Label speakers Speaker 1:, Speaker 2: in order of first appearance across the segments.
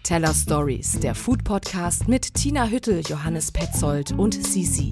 Speaker 1: Teller Stories, der Food-Podcast mit Tina Hüttel, Johannes Petzold und Sisi.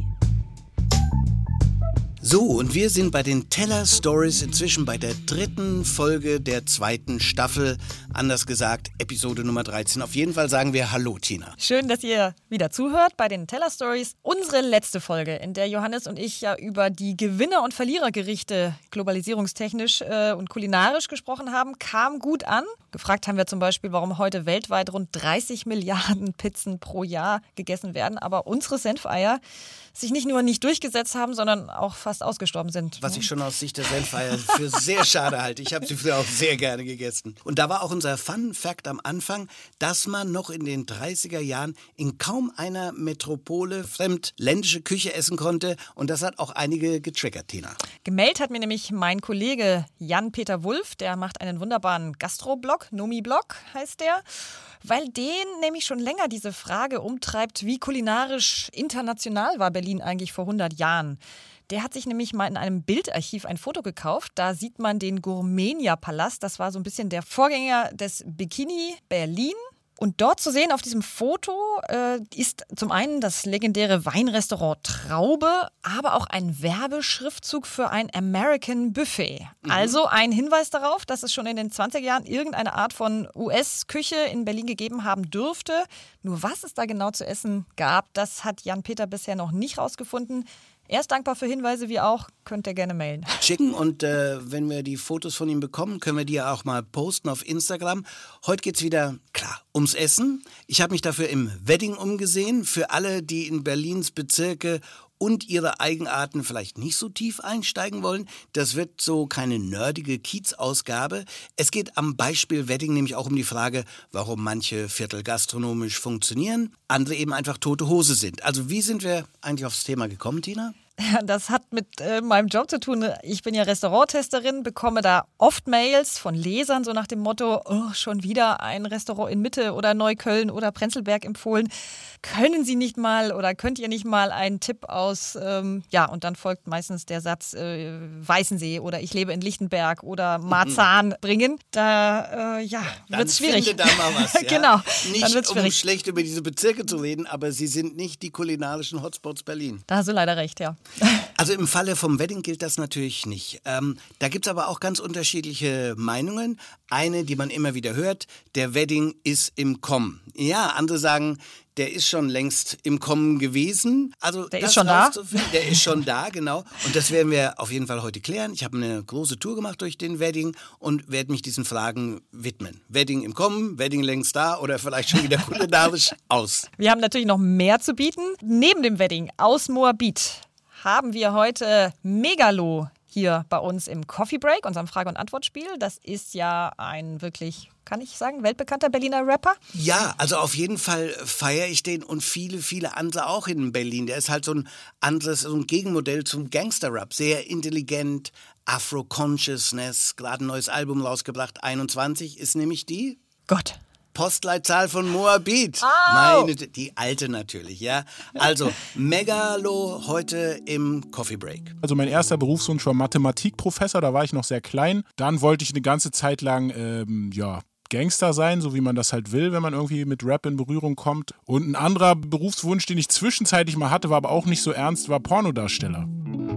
Speaker 2: So, und wir sind bei den Teller Stories inzwischen bei der 3. Folge der 2. Staffel. Anders gesagt, Episode Nummer 13. Auf jeden Fall sagen wir Hallo, Tina.
Speaker 3: Schön, dass ihr wieder zuhört bei den Teller Stories. Unsere letzte Folge, in der Johannes und ich ja über die Gewinner- und Verlierergerichte globalisierungstechnisch und kulinarisch gesprochen haben, kam gut an. Gefragt haben wir zum Beispiel, warum heute weltweit rund 30 Milliarden Pizzen pro Jahr gegessen werden, aber unsere Senfeier sich nicht nur nicht durchgesetzt haben, sondern auch fast ausgestorben sind.
Speaker 2: Was ich schon aus Sicht der Senfeier für sehr schade halte. Ich habe sie früher auch sehr gerne gegessen. Und da war auch unser Fun Fact am Anfang, dass man noch in den 30er Jahren in kaum einer Metropole fremdländische Küche essen konnte. Und das hat auch einige getriggert, Tina.
Speaker 3: Gemeldet hat mir nämlich mein Kollege Jan-Peter Wulff, der macht einen wunderbaren Gastro-Blog, Nomi-Blog heißt der, weil den nämlich schon länger diese Frage umtreibt, wie kulinarisch international war Berlin eigentlich vor 100 Jahren. Der hat sich nämlich mal in einem Bildarchiv ein Foto gekauft. Da sieht man den Gourmenia-Palast. Das war so ein bisschen der Vorgänger des Bikini Berlin. Und dort zu sehen auf diesem Foto ist zum einen das legendäre Weinrestaurant Traube, aber auch ein Werbeschriftzug für ein American Buffet. Also ein Hinweis darauf, dass es schon in den 20er Jahren irgendeine Art von US-Küche in Berlin gegeben haben dürfte. Nur was es da genau zu essen gab, das hat Jan-Peter bisher noch nicht rausgefunden. Er ist dankbar für Hinweise, wie auch, könnt ihr gerne mailen.
Speaker 2: Schicken und wenn wir die Fotos von ihm bekommen, können wir die ja auch mal posten auf Instagram. Heute geht's wieder, klar, ums Essen. Ich habe mich dafür im Wedding umgesehen. Für alle, die in Berlins Bezirke und ihre Eigenarten vielleicht nicht so tief einsteigen wollen. Das wird so keine nerdige Kiez-Ausgabe. Es geht am Beispiel Wedding nämlich auch um die Frage, warum manche Viertel gastronomisch funktionieren, andere eben einfach tote Hose sind. Also wie sind wir eigentlich aufs Thema gekommen, Tina?
Speaker 3: Ja, das hat mit meinem Job zu tun. Ich bin ja Restauranttesterin, bekomme da oft Mails von Lesern, so nach dem Motto, oh, schon wieder ein Restaurant in Mitte oder Neukölln oder Prenzlberg empfohlen. Können Sie nicht mal oder könnt ihr nicht mal einen Tipp aus, und dann folgt meistens der Satz Weißensee oder ich lebe in Lichtenberg oder Marzahn bringen. Da, wird es schwierig.
Speaker 2: Dann finde da mal was, ja?
Speaker 3: Genau,
Speaker 2: nicht
Speaker 3: dann wird's schwierig.
Speaker 2: Um schlecht über diese Bezirke zu reden, aber sie sind nicht die kulinarischen Hotspots Berlin.
Speaker 3: Da hast du leider recht, ja.
Speaker 2: Also im Falle vom Wedding gilt das natürlich nicht. Da gibt es aber auch ganz unterschiedliche Meinungen. Eine, die man immer wieder hört, der Wedding ist im Kommen. Ja, andere sagen, der ist schon längst im Kommen gewesen. Also
Speaker 3: der ist schon da?
Speaker 2: Der ist schon da, genau. Und das werden wir auf jeden Fall heute klären. Ich habe eine große Tour gemacht durch den Wedding und werde mich diesen Fragen widmen. Wedding im Kommen, Wedding längst da oder vielleicht schon wieder kulinarisch aus.
Speaker 3: Wir haben natürlich noch mehr zu bieten. Neben dem Wedding aus Moabit haben wir heute Megalo hier bei uns im Coffee Break, unserem Frage- und Antwortspiel. Das ist ja ein wirklich, kann ich sagen, weltbekannter Berliner Rapper.
Speaker 2: Ja, also auf jeden Fall feiere ich den und viele, viele andere auch in Berlin. Der ist halt so ein Gegenmodell zum Gangster-Rap. Sehr intelligent, Afro-Consciousness, gerade ein neues Album rausgebracht. 21 ist nämlich die
Speaker 3: Gott.
Speaker 2: Postleitzahl von Moabit.
Speaker 3: Oh.
Speaker 2: Die alte natürlich, ja. Also, Megalo heute im Coffee Break.
Speaker 4: Also mein erster Berufswunsch war Mathematikprofessor, da war ich noch sehr klein. Dann wollte ich eine ganze Zeit lang, Gangster sein, so wie man das halt will, wenn man irgendwie mit Rap in Berührung kommt. Und ein anderer Berufswunsch, den ich zwischenzeitlich mal hatte, war aber auch nicht so ernst, war Pornodarsteller.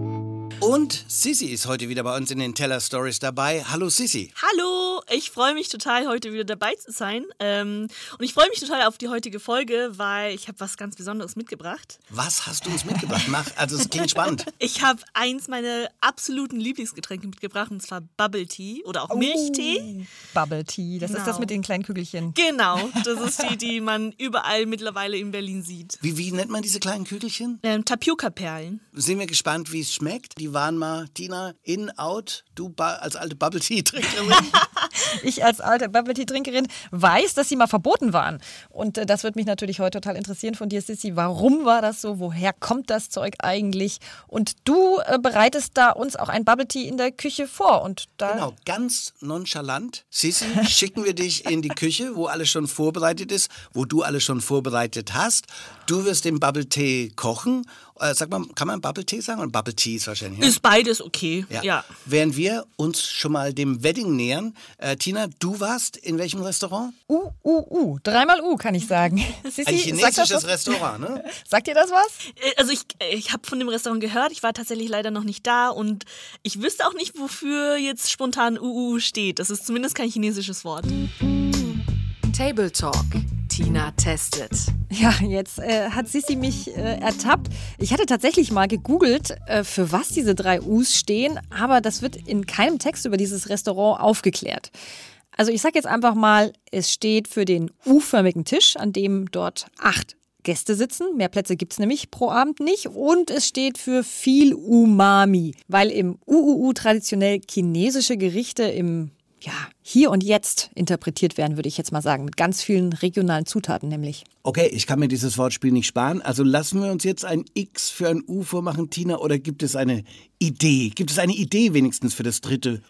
Speaker 2: Und Sisi ist heute wieder bei uns in den Teller Stories dabei. Hallo Sisi.
Speaker 5: Hallo, ich freue mich total, heute wieder dabei zu sein. Und ich freue mich total auf die heutige Folge, weil ich habe was ganz Besonderes mitgebracht.
Speaker 2: Was hast du uns mitgebracht? Also es klingt spannend.
Speaker 5: Ich habe eins meiner absoluten Lieblingsgetränke mitgebracht, und zwar Bubble Tea oder auch Milchtee.
Speaker 3: Bubble Tea, das ist das mit den kleinen Kügelchen.
Speaker 5: Genau, das ist die man überall mittlerweile in Berlin sieht.
Speaker 2: Wie nennt man diese kleinen Kügelchen?
Speaker 5: Tapioca-Perlen.
Speaker 2: Sind wir gespannt, wie es schmeckt. Die waren mal, Tina, in, out, du als alte Bubble-Tea-Trinkerin.
Speaker 3: Ich als alte Bubble-Tea-Trinkerin weiß, dass sie mal verboten waren. Und das wird mich natürlich heute total interessieren von dir, Sissi. Warum war das so? Woher kommt das Zeug eigentlich? Und du bereitest da uns auch ein Bubble-Tea in der Küche vor. Und da
Speaker 2: genau, ganz nonchalant. Sissi, schicken wir dich in die Küche, wo alles schon vorbereitet ist, wo du alles schon vorbereitet hast. Du wirst den Bubble-Tea kochen Sag mal, kann man Bubble Tea sagen? Und Bubble Tea ist wahrscheinlich, ne?
Speaker 5: Ist beides okay, ja.
Speaker 2: Während wir uns schon mal dem Wedding nähern, Tina, du warst in welchem Restaurant?
Speaker 3: Dreimal kann ich sagen. Sissi,
Speaker 2: Ein chinesisches Restaurant, ne?
Speaker 3: Sagt dir das was?
Speaker 5: Also ich habe von dem Restaurant gehört, ich war tatsächlich leider noch nicht da und ich wüsste auch nicht, wofür jetzt spontan steht. Das ist zumindest kein chinesisches Wort.
Speaker 1: Table Talk. Tina testet.
Speaker 3: Ja, jetzt hat Sissi mich ertappt. Ich hatte tatsächlich mal gegoogelt, für was diese 3 U's stehen, aber das wird in keinem Text über dieses Restaurant aufgeklärt. Also ich sage jetzt einfach mal, es steht für den U-förmigen Tisch, an dem dort 8 Gäste sitzen. Mehr Plätze gibt es nämlich pro Abend nicht. Und es steht für viel Umami, weil im traditionell chinesische Gerichte im Hier und Jetzt interpretiert werden, würde ich jetzt mal sagen. Mit ganz vielen regionalen Zutaten nämlich.
Speaker 2: Okay, ich kann mir dieses Wortspiel nicht sparen. Also lassen wir uns jetzt ein X für ein U vormachen, Tina, oder gibt es eine Idee? Gibt es eine Idee wenigstens für das 3.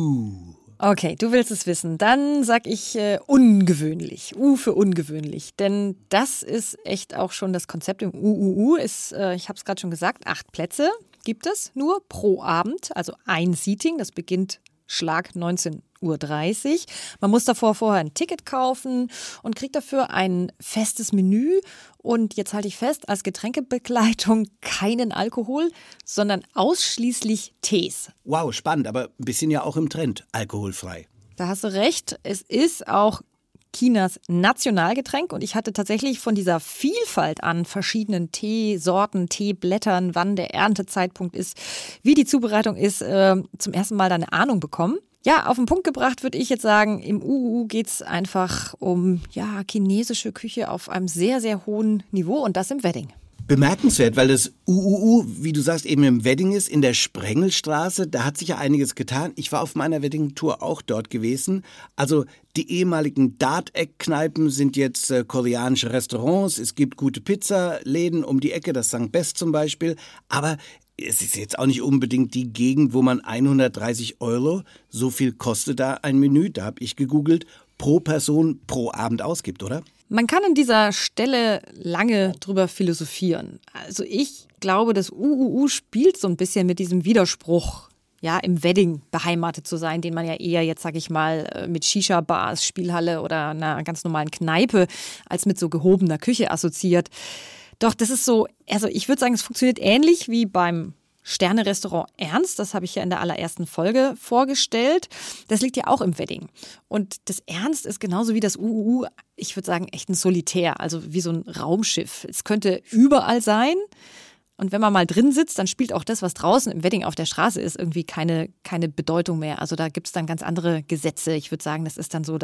Speaker 2: U?
Speaker 3: Okay, du willst es wissen. Dann sag ich ungewöhnlich. U für ungewöhnlich. Denn das ist echt auch schon das Konzept im ist, ich habe es gerade schon gesagt, 8 Plätze gibt es nur pro Abend. Also ein Seating, das beginnt Schlag 19:30 Uhr. Man muss davor vorher ein Ticket kaufen und kriegt dafür ein festes Menü. Und jetzt halte ich fest, als Getränkebegleitung keinen Alkohol, sondern ausschließlich Tees.
Speaker 2: Wow, spannend, aber ein bisschen ja auch im Trend, alkoholfrei.
Speaker 3: Da hast du recht, es ist auch Chinas Nationalgetränk und ich hatte tatsächlich von dieser Vielfalt an verschiedenen Teesorten, Teeblättern, wann der Erntezeitpunkt ist, wie die Zubereitung ist, zum ersten Mal da eine Ahnung bekommen. Ja, auf den Punkt gebracht würde ich jetzt sagen, im geht es einfach um chinesische Küche auf einem sehr, sehr hohen Niveau und das im Wedding.
Speaker 2: Bemerkenswert, weil das wie du sagst, eben im Wedding ist, in der Sprengelstraße. Da hat sich ja einiges getan. Ich war auf meiner Wedding-Tour auch dort gewesen. Also die ehemaligen Dart-Eck-Kneipen sind jetzt koreanische Restaurants. Es gibt gute Pizzaläden um die Ecke, das St. Best zum Beispiel. Aber es ist jetzt auch nicht unbedingt die Gegend, wo man 130 €, so viel kostet da ein Menü, da habe ich gegoogelt, pro Person pro Abend ausgibt, oder?
Speaker 3: Man kann an dieser Stelle lange drüber philosophieren. Also ich glaube, das spielt so ein bisschen mit diesem Widerspruch, im Wedding beheimatet zu sein, den man ja eher jetzt, sag ich mal, mit Shisha-Bars, Spielhalle oder einer ganz normalen Kneipe als mit so gehobener Küche assoziiert. Doch das ist so, also ich würde sagen, es funktioniert ähnlich wie beim Sterne-Restaurant Ernst, das habe ich ja in der allerersten Folge vorgestellt. Das liegt ja auch im Wedding. Und das Ernst ist genauso wie das ich würde sagen, echt ein Solitär, also wie so ein Raumschiff. Es könnte überall sein. Und wenn man mal drin sitzt, dann spielt auch das, was draußen im Wedding auf der Straße ist, irgendwie keine Bedeutung mehr. Also da gibt es dann ganz andere Gesetze. Ich würde sagen, das ist dann so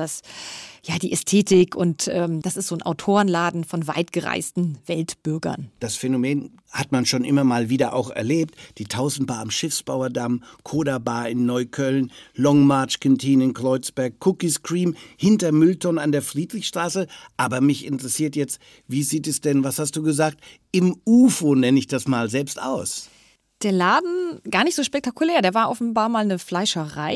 Speaker 3: die Ästhetik und das ist so ein Autorenladen von weit gereisten Weltbürgern.
Speaker 2: Das Phänomen hat man schon immer mal wieder auch erlebt. Die 1000 Bar am Schiffsbauerdamm, Koda Bar in Neukölln, Long March Canteen in Kreuzberg, Cookies Cream hinter Müllton an der Friedrichstraße. Aber mich interessiert jetzt, wie sieht es denn, was hast du gesagt, im UFO nenne ich das mal selbst aus?
Speaker 3: Der Laden, gar nicht so spektakulär, der war offenbar mal eine Fleischerei.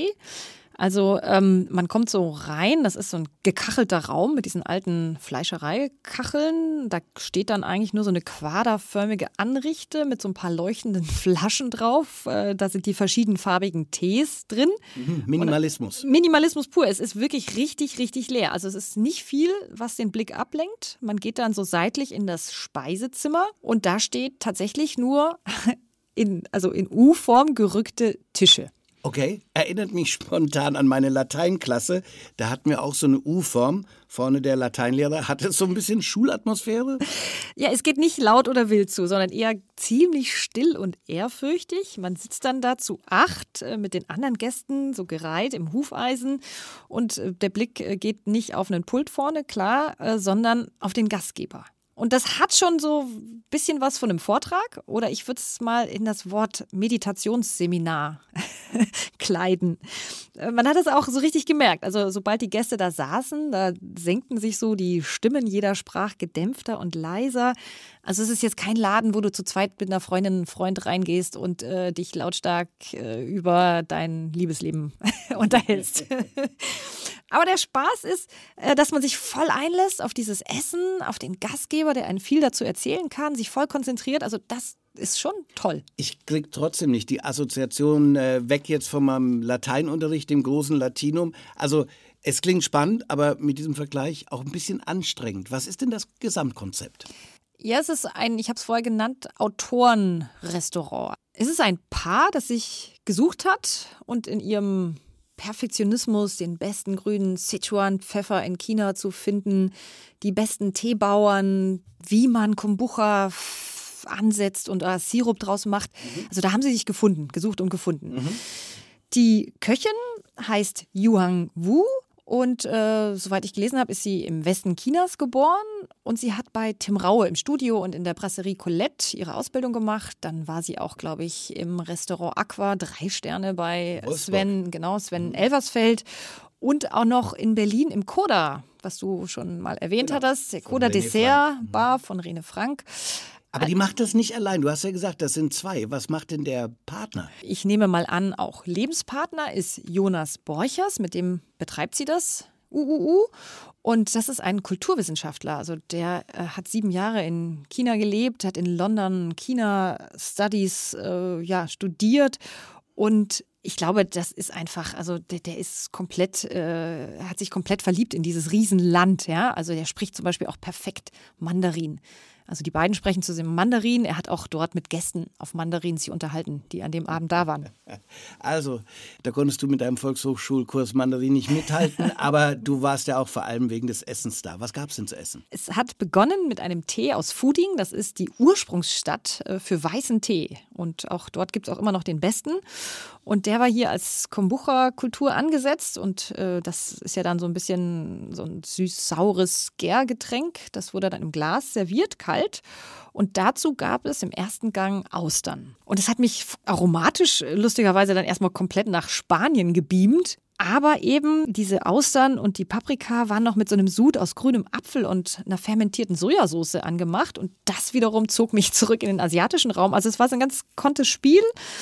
Speaker 3: Also man kommt so rein, das ist so ein gekachelter Raum mit diesen alten Fleischereikacheln. Da steht dann eigentlich nur so eine quaderförmige Anrichte mit so ein paar leuchtenden Flaschen drauf. Da sind die verschiedenfarbigen Tees drin.
Speaker 2: Minimalismus.
Speaker 3: Minimalismus pur. Es ist wirklich richtig, richtig leer. Also es ist nicht viel, was den Blick ablenkt. Man geht dann so seitlich in das Speisezimmer und da steht tatsächlich nur in U-Form gerückte Tische.
Speaker 2: Okay, erinnert mich spontan an meine Lateinklasse. Da hatten wir auch so eine U-Form. Vorne der Lateinlehrer. Hat es so ein bisschen Schulatmosphäre?
Speaker 3: Ja, es geht nicht laut oder wild zu, sondern eher ziemlich still und ehrfürchtig. Man sitzt dann da zu 8 mit den anderen Gästen, so gereiht im Hufeisen. Und der Blick geht nicht auf einen Pult vorne, klar, sondern auf den Gastgeber. Und das hat schon so ein bisschen was von einem Vortrag oder ich würde es mal in das Wort Meditationsseminar kleiden. Man hat es auch so richtig gemerkt. Also sobald die Gäste da saßen, da senkten sich so die Stimmen, jeder sprach gedämpfter und leiser. Also es ist jetzt kein Laden, wo du zu zweit mit einer Freundin, einem Freund reingehst und dich lautstark über dein Liebesleben unterhältst. Aber der Spaß ist, dass man sich voll einlässt auf dieses Essen, auf den Gastgeber, der einen viel dazu erzählen kann, sich voll konzentriert. Also das ist schon toll.
Speaker 2: Ich krieg trotzdem nicht die Assoziation weg jetzt von meinem Lateinunterricht, dem großen Latinum. Also es klingt spannend, aber mit diesem Vergleich auch ein bisschen anstrengend. Was ist denn das Gesamtkonzept?
Speaker 3: Ja, es ist ich habe es vorher genannt, Autorenrestaurant. Es ist ein Paar, das sich gesucht hat und in ihrem Perfektionismus den besten grünen Sichuan-Pfeffer in China zu finden, die besten Teebauern, wie man Kombucha ansetzt und Sirup draus macht. Also da haben sie sich gesucht und gefunden. Die Köchin heißt Yuhang Wu. Und soweit ich gelesen habe, ist sie im Westen Chinas geboren und sie hat bei Tim Raue im Studio und in der Brasserie Colette ihre Ausbildung gemacht. Dann war sie auch, glaube ich, im Restaurant Aqua, 3 Sterne bei Sven Elversfeld und auch noch in Berlin im Coda, was du schon mal erwähnt hattest, der Coda Dessert Bar von Rene Frank.
Speaker 2: Aber die macht das nicht allein. Du hast ja gesagt, das sind 2. Was macht denn der Partner?
Speaker 3: Ich nehme mal an, auch Lebenspartner ist Jonas Borchers, mit dem betreibt sie das Und das ist ein Kulturwissenschaftler. Also der hat 7 Jahre in China gelebt, hat in London China Studies studiert. Und ich glaube, das ist einfach, also der ist komplett, hat sich komplett verliebt in dieses Riesenland. Ja? Also der spricht zum Beispiel auch perfekt Mandarin. Also die beiden sprechen zusammen Mandarin. Er hat auch dort mit Gästen auf Mandarin sich unterhalten, die an dem Abend da waren.
Speaker 2: Also, da konntest du mit deinem Volkshochschulkurs Mandarin nicht mithalten, aber du warst ja auch vor allem wegen des Essens da. Was gab es denn zu essen?
Speaker 3: Es hat begonnen mit einem Tee aus Fuding. Das ist die Ursprungsstadt für weißen Tee. Und auch dort gibt es auch immer noch den besten. Und der war hier als Kombucha-Kultur angesetzt. Und das ist ja dann so ein bisschen so ein süß-saures Gärgetränk. Das wurde dann im Glas serviert, kalt. Und dazu gab es im ersten Gang Austern. Und es hat mich aromatisch lustigerweise dann erstmal komplett nach Spanien gebeamt. Aber eben diese Austern und die Paprika waren noch mit so einem Sud aus grünem Apfel und einer fermentierten Sojasauce angemacht. Und das wiederum zog mich zurück in den asiatischen Raum. Also es war so ein ganz kontes Spiel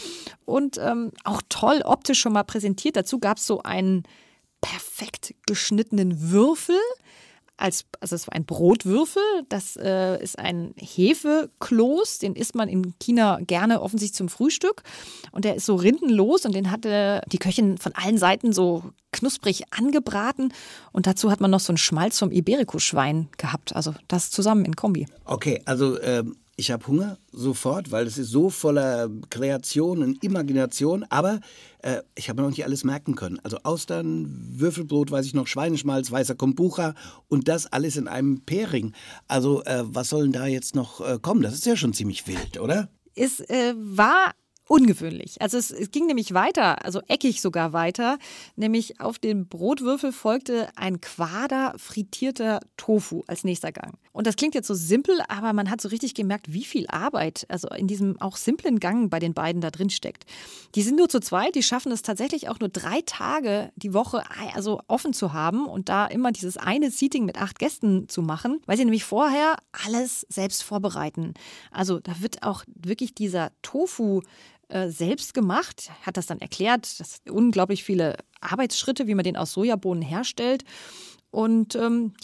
Speaker 3: und auch toll optisch schon mal präsentiert. Dazu gab es so einen perfekt geschnittenen Würfel. Also es war ein Brotwürfel, das ist ein Hefekloß, den isst man in China gerne offensichtlich zum Frühstück. Und der ist so rindenlos und den hatte die Köchin von allen Seiten so knusprig angebraten. Und dazu hat man noch so einen Schmalz vom Iberico-Schwein gehabt. Also das zusammen in Kombi.
Speaker 2: Okay, also ich habe Hunger sofort, weil es ist so voller Kreation und Imagination. Aber ich habe noch nicht alles merken können. Also Austern, Würfelbrot, weiß ich noch, Schweineschmalz, weißer Kombucha und das alles in einem Pairing. Also was soll denn da jetzt noch kommen? Das ist ja schon ziemlich wild, oder?
Speaker 3: Es war ungewöhnlich. Also es ging nämlich weiter, also eckig sogar weiter, nämlich auf den Brotwürfel folgte ein Quader frittierter Tofu als nächster Gang. Und das klingt jetzt so simpel, aber man hat so richtig gemerkt, wie viel Arbeit also in diesem auch simplen Gang bei den beiden da drin steckt. Die sind nur zu zweit, die schaffen es tatsächlich auch nur 3 Tage die Woche also offen zu haben und da immer dieses eine Seating mit 8 Gästen zu machen, weil sie nämlich vorher alles selbst vorbereiten. Also da wird auch wirklich dieser Tofu selbst gemacht, hat das dann erklärt, das sind unglaublich viele Arbeitsschritte, wie man den aus Sojabohnen herstellt. Und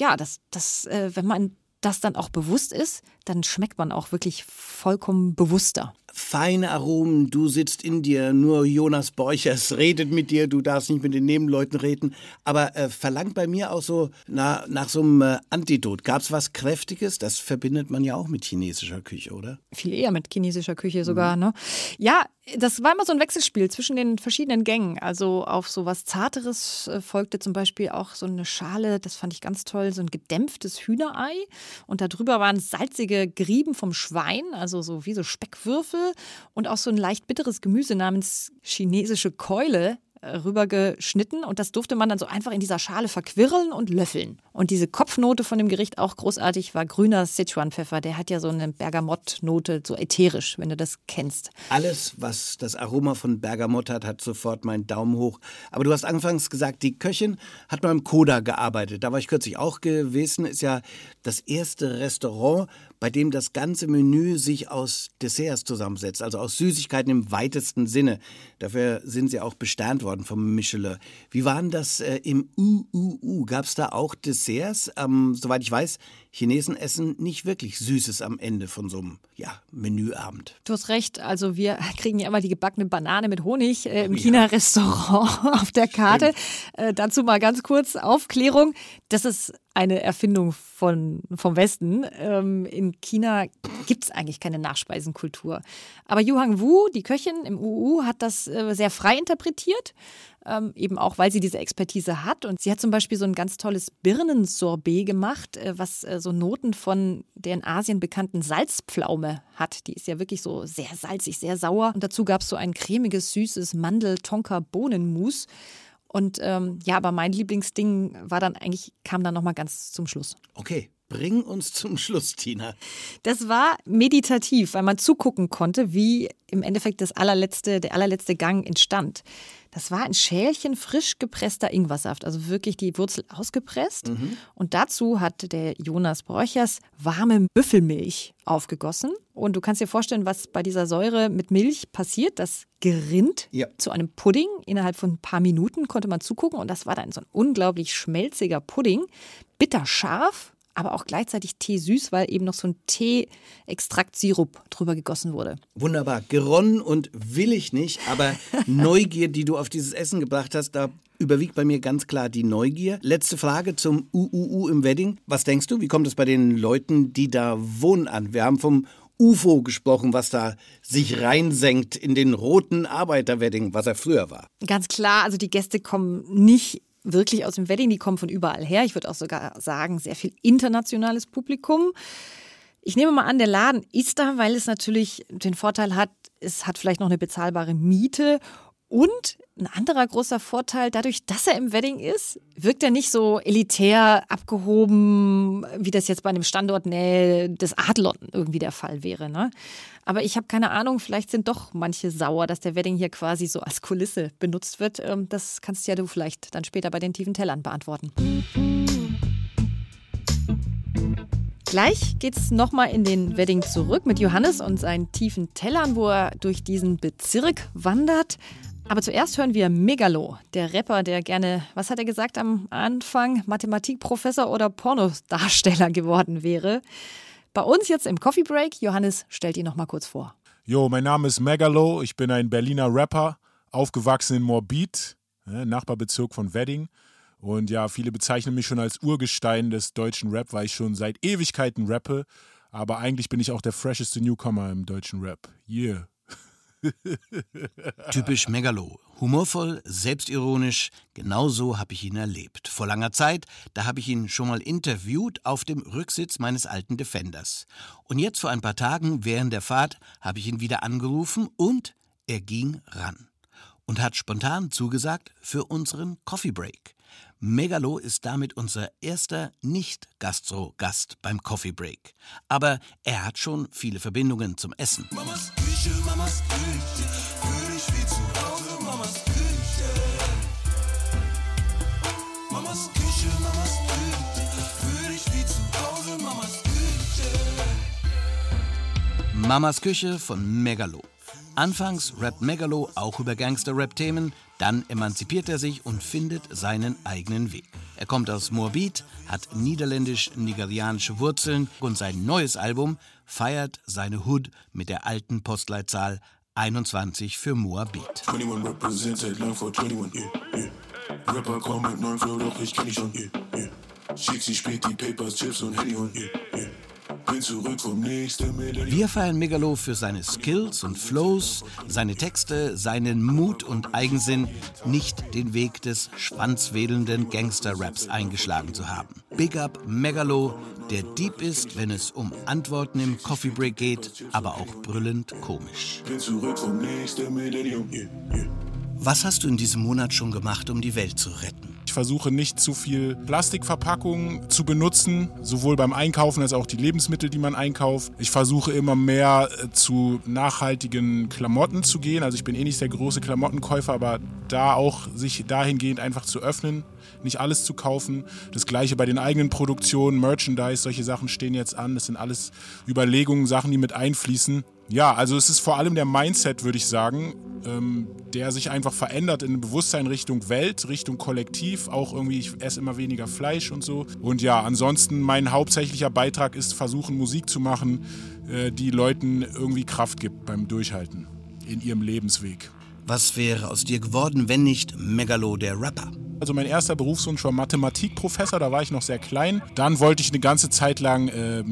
Speaker 3: wenn man das dann auch bewusst ist, dann schmeckt man auch wirklich vollkommen bewusster.
Speaker 2: Feine Aromen, du sitzt in dir, nur Jonas Borchers redet mit dir, du darfst nicht mit den Nebenleuten reden, aber verlangt bei mir auch so nach so einem Antidot. Gab es was Kräftiges? Das verbindet man ja auch mit chinesischer Küche, oder?
Speaker 3: Viel eher mit chinesischer Küche sogar, ne? Ja, das war immer so ein Wechselspiel zwischen den verschiedenen Gängen. Also auf so was Zarteres folgte zum Beispiel auch so eine Schale, das fand ich ganz toll, so ein gedämpftes Hühnerei. Und darüber waren salzige Grieben vom Schwein, also so wie so Speckwürfel. Und auch so ein leicht bitteres Gemüse namens chinesische Keule rübergeschnitten. Und das durfte man dann so einfach in dieser Schale verquirlen und löffeln. Und diese Kopfnote von dem Gericht, auch großartig, war grüner Sichuan-Pfeffer. Der hat ja so eine Bergamottnote, so ätherisch, wenn du das kennst.
Speaker 2: Alles, was das Aroma von Bergamott hat, hat sofort meinen Daumen hoch. Aber du hast anfangs gesagt, die Köchin hat mal im Coda gearbeitet. Da war ich kürzlich auch gewesen. Ist ja das erste Restaurant, bei dem das ganze Menü sich aus Desserts zusammensetzt, also aus Süßigkeiten im weitesten Sinne. Dafür sind sie auch besternt worden vom Michelin. Wie war denn das im UUU? Gab es da auch Desserts? Soweit ich weiß, Chinesen essen nicht wirklich Süßes am Ende von so einem Menüabend.
Speaker 3: Du hast recht, also wir kriegen ja immer die gebackene Banane mit Honig im China-Restaurant auf der Karte. Dazu mal ganz kurz Aufklärung. Das ist eine Erfindung vom Westen. In China gibt es eigentlich keine Nachspeisenkultur. Aber Yu Hangwu, die Köchin im UU, hat das sehr frei interpretiert. Eben auch, weil sie diese Expertise hat. Und sie hat zum Beispiel so ein ganz tolles Birnensorbet gemacht, was so Noten von der in Asien bekannten Salzpflaume hat. Die ist ja wirklich so sehr salzig, sehr sauer. Und dazu gab es so ein cremiges, süßes Mandel-Tonka-Bohnenmus. Und aber mein Lieblingsding kam dann nochmal ganz zum Schluss.
Speaker 2: Okay, bring uns zum Schluss, Tina.
Speaker 3: Das war meditativ, weil man zugucken konnte, wie im Endeffekt der allerletzte Gang entstand. Das war ein Schälchen frisch gepresster Ingwersaft, also wirklich die Wurzel ausgepresst. Und dazu hat der Jonas Brochers warme Büffelmilch aufgegossen. Und du kannst dir vorstellen, was bei dieser Säure mit Milch passiert. Das gerinnt zu einem Pudding. Innerhalb von ein paar Minuten konnte man zugucken. Und das war dann so ein unglaublich schmelziger Pudding. Bitterscharf, aber auch gleichzeitig teesüß, weil eben noch so ein Tee-Extrakt-Sirup drüber gegossen wurde.
Speaker 2: Wunderbar. Geronnen und will ich nicht, aber Neugier, die du auf dieses Essen gebracht hast, da überwiegt bei mir ganz klar die Neugier. Letzte Frage zum UUU im Wedding. Was denkst du, wie kommt es bei den Leuten, die da wohnen, an? Wir haben vom UFO gesprochen, was da sich reinsenkt in den roten Arbeiterwedding, was er früher war.
Speaker 3: Ganz klar, also die Gäste kommen nicht wirklich aus dem Wedding, die kommen von überall her. Ich würde auch sogar sagen, sehr viel internationales Publikum. Ich nehme mal an, der Laden ist da, weil es natürlich den Vorteil hat, es hat vielleicht noch eine bezahlbare Miete. Und ein anderer großer Vorteil, dadurch, dass er im Wedding ist, wirkt er nicht so elitär abgehoben, wie das jetzt bei einem Standort Nähe des Adlon irgendwie der Fall wäre. Ne? Aber ich habe keine Ahnung, vielleicht sind doch manche sauer, dass der Wedding hier quasi so als Kulisse benutzt wird. Das kannst ja du vielleicht dann später bei den tiefen Tellern beantworten. Gleich geht's nochmal in den Wedding zurück mit Johannes und seinen tiefen Tellern, wo er durch diesen Bezirk wandert. Aber zuerst hören wir Megalo, der Rapper, der gerne, was hat er gesagt am Anfang, Mathematikprofessor oder Pornodarsteller geworden wäre. Bei uns jetzt im Coffee Break, Johannes stellt ihn noch mal kurz vor.
Speaker 4: Jo, mein Name ist Megalo, ich bin ein Berliner Rapper, aufgewachsen in Moabit, Nachbarbezirk von Wedding. Und ja, viele bezeichnen mich schon als Urgestein des deutschen Rap, weil ich schon seit Ewigkeiten rappe. Aber eigentlich bin ich auch der fresheste Newcomer im deutschen Rap. Yeah.
Speaker 2: Typisch Megalo. Humorvoll, selbstironisch, genau so habe ich ihn erlebt. Vor langer Zeit, da habe ich ihn schon mal interviewt auf dem Rücksitz meines alten Defenders. Und jetzt vor ein paar Tagen, während der Fahrt, habe ich ihn wieder angerufen und er ging ran. Und hat spontan zugesagt für unseren Coffee Break. Megalo ist damit unser erster Nicht-Gastro-Gast beim Coffee Break. Aber er hat schon viele Verbindungen zum Essen. Mamas Küche, für dich wie zu Hause, Mamas Küche. Mamas Küche, für dich wie zu Hause, Mamas Küche. Mamas Küche von Megalo. Anfangs rappt Megalo auch über Gangster-Rap-Themen, dann emanzipiert er sich und findet seinen eigenen Weg. Er kommt aus Moabit, hat niederländisch-nigerianische Wurzeln und sein neues Album feiert seine Hood mit der alten Postleitzahl 21 für Moabit. 21 represents seit lang vor 21, Rapper kommen mit neuen Flow, doch ich kenn dich schon, Schick sie spät die Papers, Chips und Handy und bin zurück vom nächsten Millennium. Wir feiern Megalo für seine Skills und Flows, seine Texte, seinen Mut und Eigensinn, nicht den Weg des schwanzwedelnden Gangster-Raps eingeschlagen zu haben. Big up Megalo, der deep ist, wenn es um Antworten im Coffee Break geht, aber auch brüllend komisch. Bin zurück vom nächsten Millennium. Was hast du in diesem Monat schon gemacht, um die Welt zu retten?
Speaker 4: Ich versuche nicht zu viel Plastikverpackungen zu benutzen, sowohl beim Einkaufen als auch die Lebensmittel, die man einkauft. Ich versuche immer mehr zu nachhaltigen Klamotten zu gehen. Also ich bin nicht der große Klamottenkäufer, aber da auch sich dahingehend einfach zu öffnen, nicht alles zu kaufen. Das Gleiche bei den eigenen Produktionen, Merchandise, solche Sachen stehen jetzt an. Das sind alles Überlegungen, Sachen, die mit einfließen. Ja, also es ist vor allem der Mindset, würde ich sagen, der sich einfach verändert in Bewusstsein Richtung Welt, Richtung Kollektiv. Auch irgendwie, ich esse immer weniger Fleisch und so. Und ja, ansonsten mein hauptsächlicher Beitrag ist, versuchen Musik zu machen, die Leuten irgendwie Kraft gibt beim Durchhalten in ihrem Lebensweg.
Speaker 2: Was wäre aus dir geworden, wenn nicht Megalo der Rapper?
Speaker 4: Also mein erster Berufswunsch war Mathematikprofessor, da war ich noch sehr klein. Dann wollte ich eine ganze Zeit lang,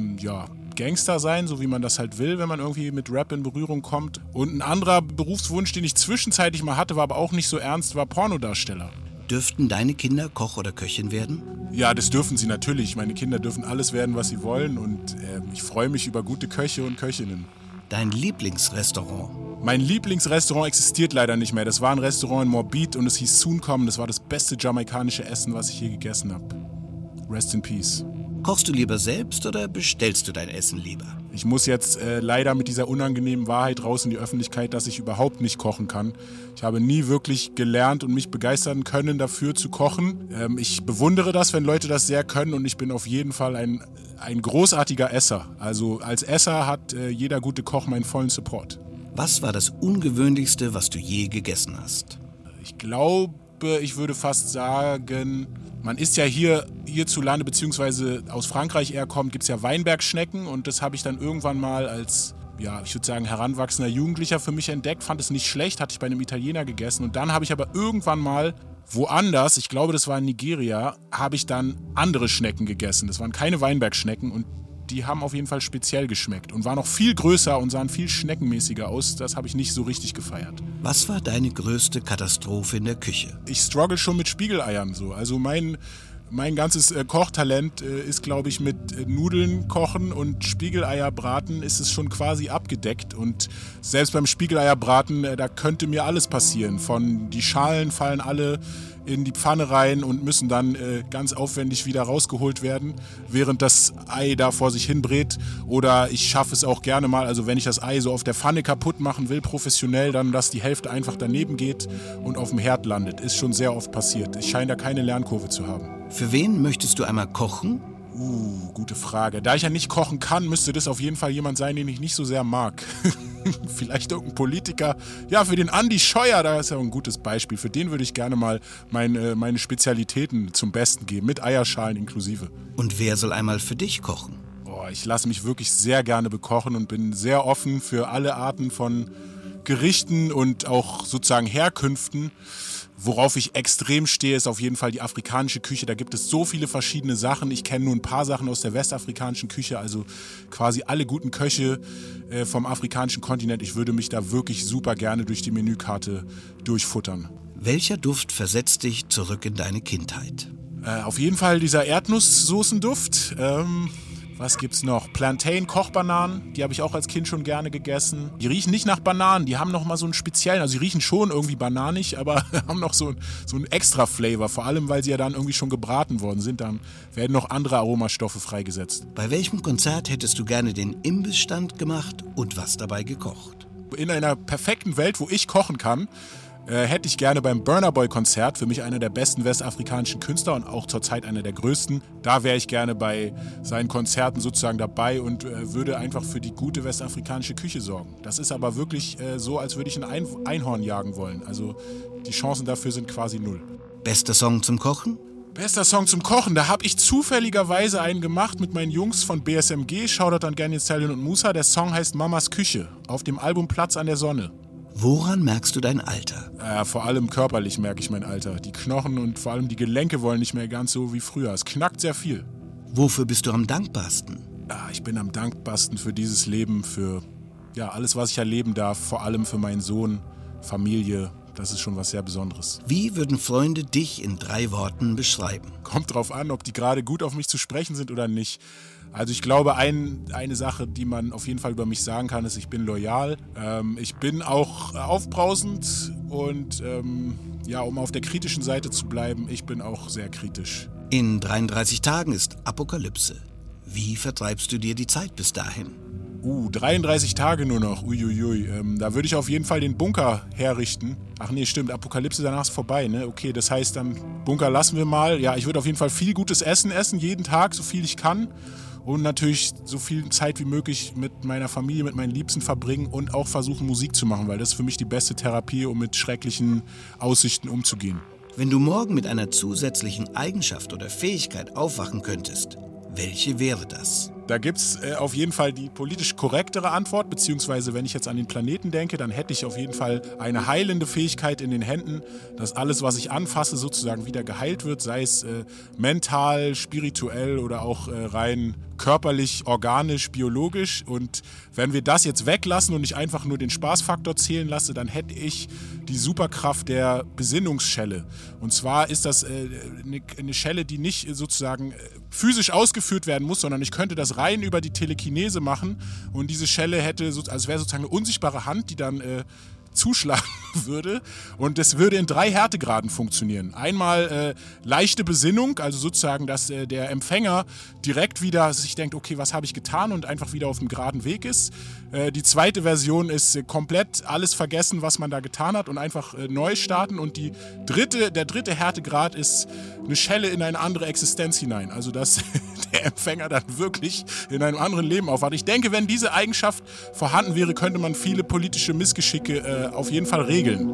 Speaker 4: Gangster sein, so wie man das halt will, wenn man irgendwie mit Rap in Berührung kommt. Und ein anderer Berufswunsch, den ich zwischenzeitlich mal hatte, war aber auch nicht so ernst, war Pornodarsteller.
Speaker 2: Dürften deine Kinder Koch oder Köchin werden?
Speaker 4: Ja, das dürfen sie natürlich. Meine Kinder dürfen alles werden, was sie wollen. Und ich freue mich über gute Köche und Köchinnen.
Speaker 2: Dein Lieblingsrestaurant?
Speaker 4: Mein Lieblingsrestaurant existiert leider nicht mehr. Das war ein Restaurant in Morbid und es hieß Soon Come. Das war das beste jamaikanische Essen, was ich je gegessen habe. Rest in Peace.
Speaker 2: Kochst du lieber selbst oder bestellst du dein Essen lieber?
Speaker 4: Ich muss jetzt leider mit dieser unangenehmen Wahrheit raus in die Öffentlichkeit, dass ich überhaupt nicht kochen kann. Ich habe nie wirklich gelernt und mich begeistern können, dafür zu kochen. Ich bewundere das, wenn Leute das sehr können, und ich bin auf jeden Fall ein großartiger Esser. Also als Esser hat jeder gute Koch meinen vollen Support.
Speaker 2: Was war das Ungewöhnlichste, was du je gegessen hast?
Speaker 4: Ich glaube, ich würde fast sagen, man isst ja hierzulande, beziehungsweise aus Frankreich eher kommt, gibt es ja Weinbergschnecken, und das habe ich dann irgendwann mal als, ich würde sagen, heranwachsender Jugendlicher für mich entdeckt, fand es nicht schlecht, hatte ich bei einem Italiener gegessen, und dann habe ich aber irgendwann mal woanders, ich glaube, das war in Nigeria, habe ich dann andere Schnecken gegessen. Das waren keine Weinbergschnecken, und die haben auf jeden Fall speziell geschmeckt und waren noch viel größer und sahen viel schneckenmäßiger aus. Das habe ich nicht so richtig gefeiert.
Speaker 2: Was war deine größte Katastrophe in der Küche?
Speaker 4: Ich struggle schon mit Spiegeleiern so. Also mein ganzes Kochtalent ist, glaube ich, mit Nudeln kochen und Spiegeleierbraten ist es schon quasi abgedeckt. Und selbst beim Spiegeleierbraten, da könnte mir alles passieren. Die Schalen fallen alle in die Pfanne rein und müssen dann ganz aufwendig wieder rausgeholt werden, während das Ei da vor sich hin brät. Oder ich schaffe es auch gerne mal, also wenn ich das Ei so auf der Pfanne kaputt machen will, professionell, dann dass die Hälfte einfach daneben geht und auf dem Herd landet. Ist schon sehr oft passiert. Ich scheine da keine Lernkurve zu haben.
Speaker 2: Für wen möchtest du einmal kochen?
Speaker 4: Gute Frage. Da ich ja nicht kochen kann, müsste das auf jeden Fall jemand sein, den ich nicht so sehr mag. Vielleicht irgendein Politiker. Ja, für den Andi Scheuer, da ist ja ein gutes Beispiel. Für den würde ich gerne mal meine Spezialitäten zum Besten geben, mit Eierschalen inklusive.
Speaker 2: Und wer soll einmal für dich kochen?
Speaker 4: Ich lasse mich wirklich sehr gerne bekochen und bin sehr offen für alle Arten von Gerichten und auch sozusagen Herkünften. Worauf ich extrem stehe, ist auf jeden Fall die afrikanische Küche. Da gibt es so viele verschiedene Sachen. Ich kenne nur ein paar Sachen aus der westafrikanischen Küche, also quasi alle guten Köche vom afrikanischen Kontinent. Ich würde mich da wirklich super gerne durch die Menükarte durchfuttern.
Speaker 2: Welcher Duft versetzt dich zurück in deine Kindheit?
Speaker 4: Auf jeden Fall dieser Erdnusssoßenduft. Was gibt's noch? Plantain-Kochbananen, die habe ich auch als Kind schon gerne gegessen. Die riechen nicht nach Bananen, die haben noch mal so einen speziellen, also die riechen schon irgendwie bananig, aber haben noch so einen extra Flavor, vor allem, weil sie ja dann irgendwie schon gebraten worden sind. Dann werden noch andere Aromastoffe freigesetzt.
Speaker 2: Bei welchem Konzert hättest du gerne den Imbissstand gemacht und was dabei gekocht?
Speaker 4: In einer perfekten Welt, wo ich kochen kann, hätte ich gerne beim Burna Boy-Konzert, für mich einer der besten westafrikanischen Künstler und auch zurzeit einer der größten. Da wäre ich gerne bei seinen Konzerten sozusagen dabei und würde einfach für die gute westafrikanische Küche sorgen. Das ist aber wirklich so, als würde ich ein Einhorn jagen wollen. Also die Chancen dafür sind quasi null.
Speaker 2: Bester Song zum Kochen?
Speaker 4: Bester Song zum Kochen, da habe ich zufälligerweise einen gemacht mit meinen Jungs von BSMG, Shoutout an Ganyan Stallion und Musa. Der Song heißt Mamas Küche, auf dem Album Platz an der Sonne.
Speaker 2: Woran merkst du dein Alter?
Speaker 4: Vor allem körperlich merke ich mein Alter. Die Knochen und vor allem die Gelenke wollen nicht mehr ganz so wie früher. Es knackt sehr viel.
Speaker 2: Wofür bist du am dankbarsten?
Speaker 4: Ich bin am dankbarsten für dieses Leben, für alles, was ich erleben darf. Vor allem für meinen Sohn, Familie. Das ist schon was sehr Besonderes.
Speaker 2: Wie würden Freunde dich in 3 Worten beschreiben?
Speaker 4: Kommt drauf an, ob die gerade gut auf mich zu sprechen sind oder nicht. Also ich glaube, eine Sache, die man auf jeden Fall über mich sagen kann, ist, ich bin loyal. Ich bin auch aufbrausend und ja, um auf der kritischen Seite zu bleiben, ich bin auch sehr kritisch.
Speaker 2: In 33 Tagen ist Apokalypse. Wie vertreibst du dir die Zeit bis dahin?
Speaker 4: 33 Tage nur noch, uiuiui. Da würde ich auf jeden Fall den Bunker herrichten. Ach nee, stimmt, Apokalypse, danach ist vorbei, ne? Okay, das heißt dann, Bunker lassen wir mal. Ja, ich würde auf jeden Fall viel gutes Essen essen, jeden Tag, so viel ich kann. Und natürlich so viel Zeit wie möglich mit meiner Familie, mit meinen Liebsten verbringen und auch versuchen, Musik zu machen, weil das ist für mich die beste Therapie, um mit schrecklichen Aussichten umzugehen.
Speaker 2: Wenn du morgen mit einer zusätzlichen Eigenschaft oder Fähigkeit aufwachen könntest, welche wäre das?
Speaker 4: Da gibt es auf jeden Fall die politisch korrektere Antwort, beziehungsweise wenn ich jetzt an den Planeten denke, dann hätte ich auf jeden Fall eine heilende Fähigkeit in den Händen, dass alles, was ich anfasse, sozusagen wieder geheilt wird, sei es mental, spirituell oder auch rein körperlich, organisch, biologisch. Und wenn wir das jetzt weglassen und ich einfach nur den Spaßfaktor zählen lasse, dann hätte ich die Superkraft der Besinnungsschelle. Und zwar ist das eine Schelle, die nicht sozusagen physisch ausgeführt werden muss, sondern ich könnte das rein über die Telekinese machen und diese Schelle hätte, also wäre sozusagen eine unsichtbare Hand, die dann zuschlagen würde und das würde in 3 Härtegraden funktionieren. Einmal leichte Besinnung, also sozusagen, dass der Empfänger direkt wieder sich denkt, okay, was habe ich getan und einfach wieder auf dem geraden Weg ist. Die zweite Version ist komplett alles vergessen, was man da getan hat und einfach neu starten und der dritte Härtegrad ist eine Schelle in eine andere Existenz hinein, also dass der Empfänger dann wirklich in einem anderen Leben aufwacht. Ich denke, wenn diese Eigenschaft vorhanden wäre, könnte man viele politische Missgeschicke auf jeden Fall regeln.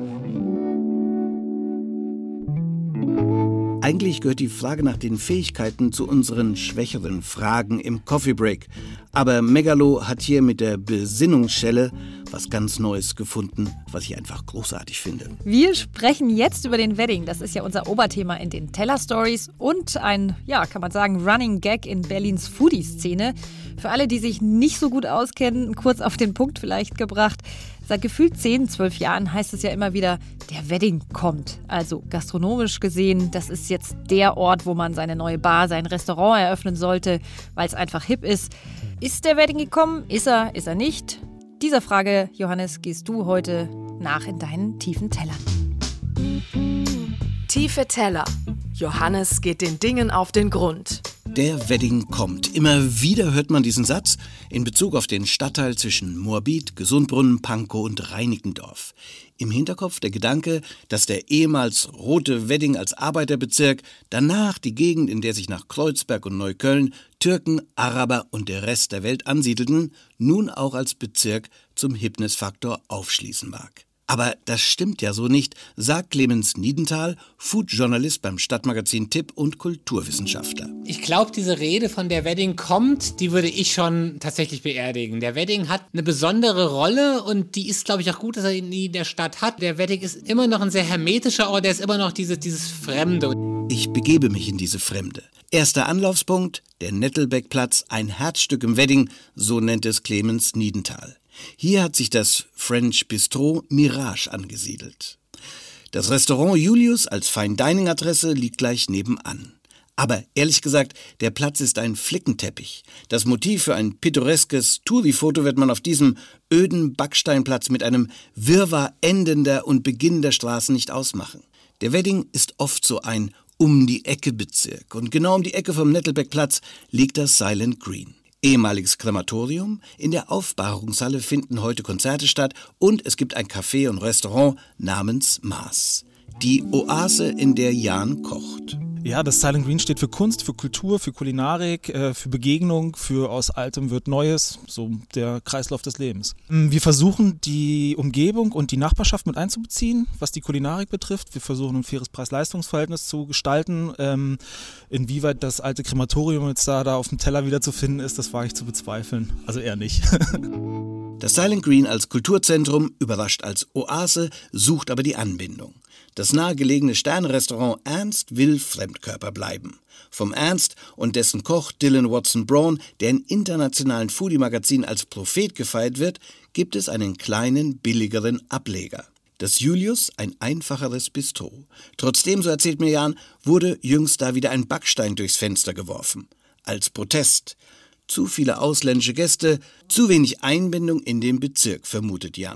Speaker 2: Eigentlich gehört die Frage nach den Fähigkeiten zu unseren schwächeren Fragen im Coffee Break. Aber Megalo hat hier mit der Besinnungsschelle was ganz Neues gefunden, was ich einfach großartig finde.
Speaker 3: Wir sprechen jetzt über den Wedding. Das ist ja unser Oberthema in den Teller-Stories und ein, ja, kann man sagen, Running Gag in Berlins Foodie-Szene. Für alle, die sich nicht so gut auskennen, kurz auf den Punkt vielleicht gebracht. Seit gefühlt 10, 12 Jahren heißt es ja immer wieder, der Wedding kommt. Also gastronomisch gesehen, das ist jetzt der Ort, wo man seine neue Bar, sein Restaurant eröffnen sollte, weil es einfach hip ist. Ist der Wedding gekommen? Ist er nicht? Dieser Frage, Johannes, gehst du heute nach in deinen tiefen Tellern.
Speaker 1: Tiefe Teller. Johannes geht den Dingen auf den Grund.
Speaker 2: Der Wedding kommt. Immer wieder hört man diesen Satz in Bezug auf den Stadtteil zwischen Moabit, Gesundbrunnen, Pankow und Reinickendorf. Im Hinterkopf der Gedanke, dass der ehemals rote Wedding als Arbeiterbezirk danach die Gegend, in der sich nach Kreuzberg und Neukölln Türken, Araber und der Rest der Welt ansiedelten, nun auch als Bezirk zum Hipness-Faktor aufschließen mag. Aber das stimmt ja so nicht, sagt Clemens Niedenthal, Food-Journalist beim Stadtmagazin Tipp und Kulturwissenschaftler.
Speaker 6: Ich glaube, diese Rede von der Wedding kommt, die würde ich schon tatsächlich beerdigen. Der Wedding hat eine besondere Rolle und die ist, glaube ich, auch gut, dass er ihn in der Stadt hat. Der Wedding ist immer noch ein sehr hermetischer Ort, der ist immer noch dieses Fremde.
Speaker 2: Ich begebe mich in diese Fremde. Erster Anlaufspunkt, der Nettelbeckplatz, ein Herzstück im Wedding, so nennt es Clemens Niedenthal. Hier hat sich das French Bistro Mirage angesiedelt. Das Restaurant Julius als Fine-Dining-Adresse liegt gleich nebenan. Aber ehrlich gesagt, der Platz ist ein Flickenteppich. Das Motiv für ein pittoreskes Touri-Foto wird man auf diesem öden Backsteinplatz mit einem Wirrwarr endender und beginnender Straßen nicht ausmachen. Der Wedding ist oft so ein Um-die-Ecke-Bezirk und genau um die Ecke vom Nettelbeckplatz liegt das Silent Green. Ehemaliges Krematorium, in der Aufbahrungshalle finden heute Konzerte statt und es gibt ein Café und Restaurant namens Maas. Die Oase, in der Jan kocht.
Speaker 7: Ja, das Silent Green steht für Kunst, für Kultur, für Kulinarik, für Begegnung, für aus Altem wird Neues, so der Kreislauf des Lebens. Wir versuchen, die Umgebung und die Nachbarschaft mit einzubeziehen, was die Kulinarik betrifft. Wir versuchen, ein faires Preis-Leistungs-Verhältnis zu gestalten. Inwieweit das alte Krematorium jetzt da auf dem Teller wiederzufinden ist, das wage ich zu bezweifeln. Also eher nicht.
Speaker 2: Das Silent Green als Kulturzentrum, überrascht als Oase, sucht aber die Anbindung. Das nahegelegene Sterne-Restaurant Ernst will Fremdkörper bleiben. Vom Ernst und dessen Koch Dylan Watson-Brown, der in internationalen Foodie-Magazinen als Prophet gefeiert wird, gibt es einen kleinen, billigeren Ableger. Das Julius, ein einfacheres Bistro. Trotzdem, so erzählt mir Jan, wurde jüngst da wieder ein Backstein durchs Fenster geworfen. Als Protest. Zu viele ausländische Gäste, zu wenig Einbindung in den Bezirk, vermutet Jan.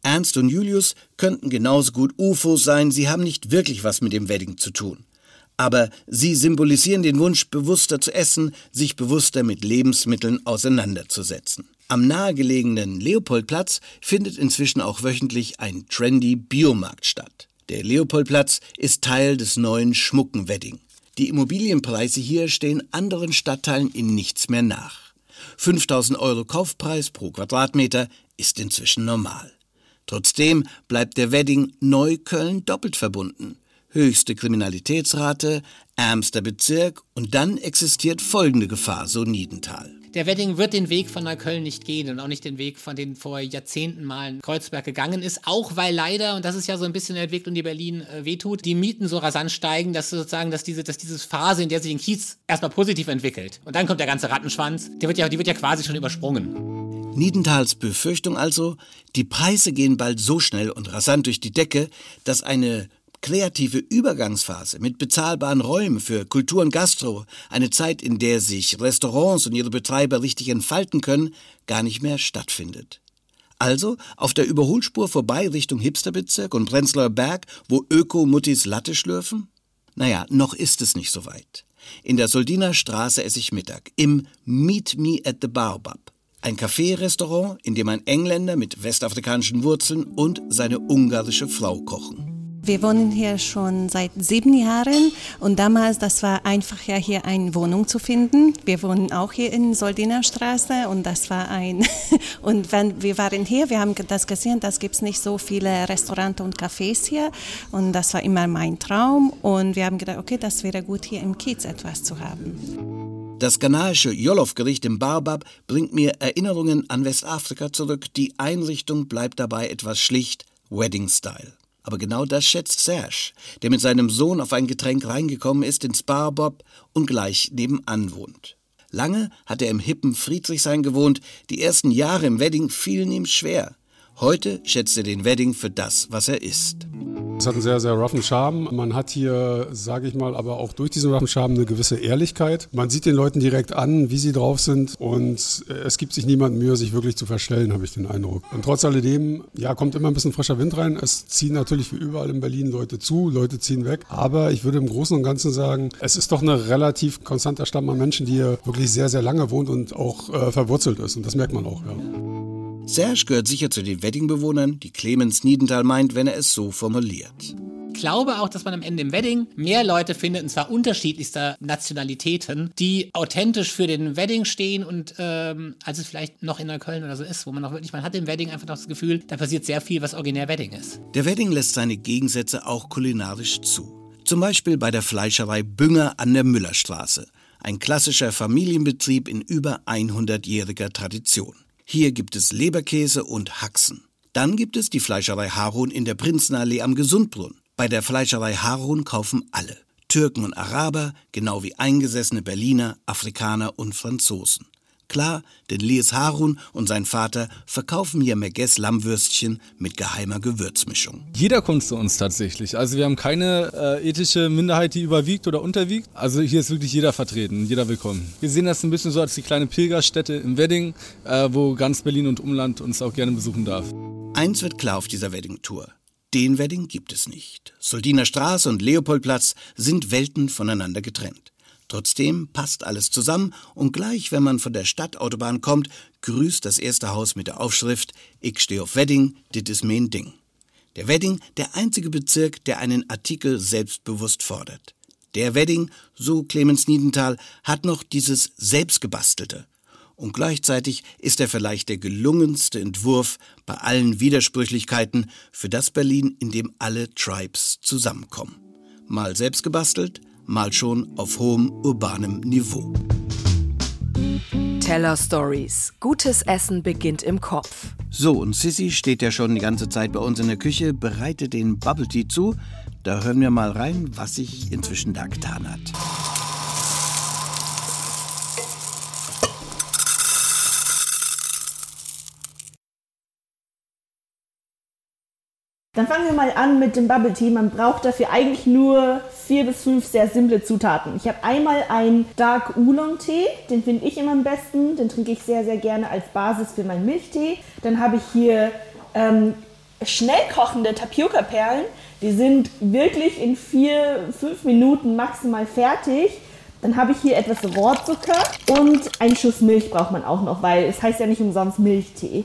Speaker 2: Ernst und Julius könnten genauso gut UFOs sein, sie haben nicht wirklich was mit dem Wedding zu tun. Aber sie symbolisieren den Wunsch, bewusster zu essen, sich bewusster mit Lebensmitteln auseinanderzusetzen. Am nahegelegenen Leopoldplatz findet inzwischen auch wöchentlich ein trendy Biomarkt statt. Der Leopoldplatz ist Teil des neuen schmucken Wedding. Die Immobilienpreise hier stehen anderen Stadtteilen in nichts mehr nach. 5.000 € Kaufpreis pro Quadratmeter ist inzwischen normal. Trotzdem bleibt der Wedding Neukölln doppelt verbunden. Höchste Kriminalitätsrate, ärmster Bezirk und dann existiert folgende Gefahr, so Niedenthal.
Speaker 6: Der Wedding wird den Weg von Neukölln nicht gehen und auch nicht den Weg, von den vor Jahrzehnten mal in Kreuzberg gegangen ist, auch weil leider, und das ist ja so ein bisschen eine Entwicklung, die Berlin wehtut, die Mieten so rasant steigen, dass sozusagen, dass diese Phase, in der sich ein Kiez erstmal positiv entwickelt und dann kommt der ganze Rattenschwanz, die wird ja quasi schon übersprungen.
Speaker 2: Niedenthals Befürchtung also, die Preise gehen bald so schnell und rasant durch die Decke, dass eine kreative Übergangsphase mit bezahlbaren Räumen für Kultur und Gastro, eine Zeit, in der sich Restaurants und ihre Betreiber richtig entfalten können, gar nicht mehr stattfindet. Also auf der Überholspur vorbei Richtung Hipsterbezirk und Prenzlauer Berg, wo Öko-Muttis Latte schlürfen? Naja, noch ist es nicht so weit. In der Soldiner Straße esse ich Mittag im Meet Me at the Baobab. Ein Café-Restaurant, in dem ein Engländer mit westafrikanischen Wurzeln und seine ungarische Frau kochen.
Speaker 8: Wir wohnen hier schon seit 7 Jahren und damals, das war einfach ja hier eine Wohnung zu finden. Wir wohnen auch hier in Soldiner Straße und das war und wenn wir waren hier, wir haben das gesehen, das gibt es nicht so viele Restaurants und Cafés hier und das war immer mein Traum und wir haben gedacht, okay, das wäre gut hier im Kiez etwas zu haben.
Speaker 2: Das ghanaische Jollof-Gericht im Baobab bringt mir Erinnerungen an Westafrika zurück. Die Einrichtung bleibt dabei etwas schlicht, Wedding-Style. Aber genau das schätzt Serge, der mit seinem Sohn auf ein Getränk reingekommen ist ins Baobab und gleich nebenan wohnt. Lange hat er im hippen Friedrichshain gewohnt, die ersten Jahre im Wedding fielen ihm schwer. Heute schätzt er den Wedding für das, was er ist.
Speaker 9: Es hat einen sehr, sehr roughen Charme. Man hat hier, sage ich mal, aber auch durch diesen roughen Charme eine gewisse Ehrlichkeit. Man sieht den Leuten direkt an, wie sie drauf sind und es gibt sich niemand Mühe, sich wirklich zu verstellen, habe ich den Eindruck. Und trotz alledem, ja, kommt immer ein bisschen frischer Wind rein. Es ziehen natürlich wie überall in Berlin Leute zu, Leute ziehen weg. Aber ich würde im Großen und Ganzen sagen, es ist doch eine relativ konstanter Stamm an Menschen, die hier wirklich sehr, sehr lange wohnt und auch verwurzelt ist. Und das merkt man auch, ja.
Speaker 2: Serge gehört sicher zu den Wedding-Bewohnern, die Clemens Niedenthal meint, wenn er es so formuliert.
Speaker 6: Ich glaube auch, dass man am Ende im Wedding mehr Leute findet, und zwar unterschiedlichster Nationalitäten, die authentisch für den Wedding stehen und als es vielleicht noch in Neukölln oder so ist, wo man auch wirklich, man hat im Wedding einfach noch das Gefühl, da passiert sehr viel, was originär Wedding ist.
Speaker 2: Der Wedding lässt seine Gegensätze auch kulinarisch zu. Zum Beispiel bei der Fleischerei Bünger an der Müllerstraße. Ein klassischer Familienbetrieb in über 100-jähriger Tradition. Hier gibt es Leberkäse und Haxen. Dann gibt es die Fleischerei Harun in der Prinzenallee am Gesundbrunnen. Bei der Fleischerei Harun kaufen alle. Türken und Araber, genau wie eingesessene Berliner, Afrikaner und Franzosen. Klar, denn Lies Harun und sein Vater verkaufen hier Merguez-Lammwürstchen mit geheimer Gewürzmischung.
Speaker 10: Jeder kommt zu uns tatsächlich. Also wir haben keine ethische Minderheit, die überwiegt oder unterwiegt. Also hier ist wirklich jeder vertreten, jeder willkommen. Wir sehen das ein bisschen so als die kleine Pilgerstätte im Wedding, wo ganz Berlin und Umland uns auch gerne besuchen darf.
Speaker 2: Eins wird klar auf dieser Wedding-Tour. Den Wedding gibt es nicht. Soldiner Straße und Leopoldplatz sind Welten voneinander getrennt. Trotzdem passt alles zusammen und gleich, wenn man von der Stadtautobahn kommt, grüßt das erste Haus mit der Aufschrift „Ich steh auf Wedding, dit is mein Ding". Der Wedding, der einzige Bezirk, der einen Artikel selbstbewusst fordert. Der Wedding, so Clemens Niedenthal, hat noch dieses Selbstgebastelte. Und gleichzeitig ist er vielleicht der gelungenste Entwurf bei allen Widersprüchlichkeiten für das Berlin, in dem alle Tribes zusammenkommen. Mal selbst gebastelt, mal schon auf hohem urbanem Niveau.
Speaker 1: Teller Stories. Gutes Essen beginnt im Kopf.
Speaker 2: So, und Sissi steht ja schon die ganze Zeit bei uns in der Küche, bereitet den Bubble Tea zu. Da hören wir mal rein, was sich inzwischen da getan hat.
Speaker 11: Dann fangen wir mal an mit dem Bubble Tea. Man braucht dafür eigentlich nur 4 bis 5 sehr simple Zutaten. Ich habe einmal einen Dark Oolong Tee, den finde ich immer am besten. Den trinke ich sehr, sehr gerne als Basis für meinen Milchtee. Dann habe ich hier schnell kochende Tapioca-Perlen, die sind wirklich in 4-5 Minuten maximal fertig. Dann habe ich hier etwas Rohrzucker und einen Schuss Milch braucht man auch noch, weil es heißt ja nicht umsonst Milchtee.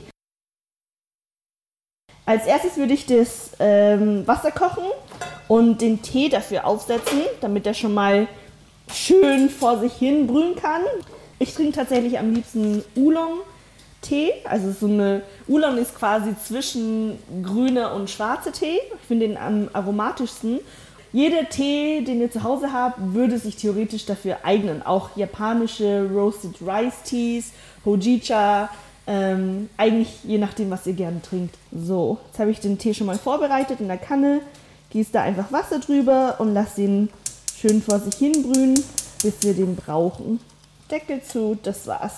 Speaker 11: Als erstes würde ich das Wasser kochen und den Tee dafür aufsetzen, damit er schon mal schön vor sich hin brühen kann. Ich trinke tatsächlich am liebsten Oolong-Tee. Also so eine Oolong ist quasi zwischen grüner und schwarzer Tee. Ich finde den am aromatischsten. Jeder Tee, den ihr zu Hause habt, würde sich theoretisch dafür eignen. Auch japanische Roasted Rice Teas, Hojicha, eigentlich je nachdem, was ihr gerne trinkt. So, jetzt habe ich den Tee schon mal vorbereitet in der Kanne. Gieße da einfach Wasser drüber und lasse ihn schön vor sich hin brühen, bis wir den brauchen. Deckel zu, das war's.